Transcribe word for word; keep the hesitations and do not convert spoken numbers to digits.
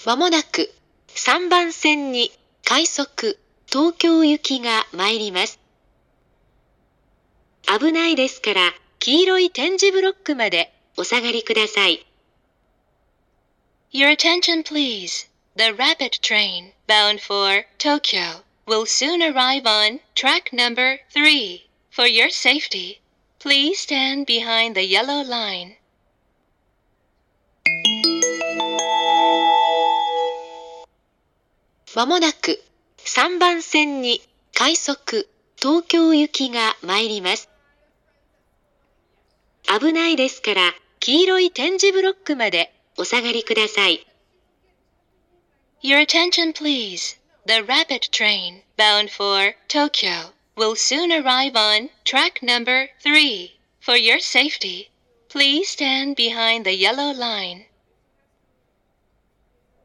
まもなくさんばん線に快速東京行きが参ります。危ないですから黄色い点字ブロックまでお下がりください。Your attention please. The rapid train bound for Tokyo will soon arrive on track number three. For your safety, please stand behind the yellow line. まもなくさんばん線に快速東京行きが参ります。危ないですから黄色い点字ブロックまでお下がりください。Your attention please. The rapid train bound for Tokyo will soon arrive on track number three. For your safety, please stand behind the yellow line.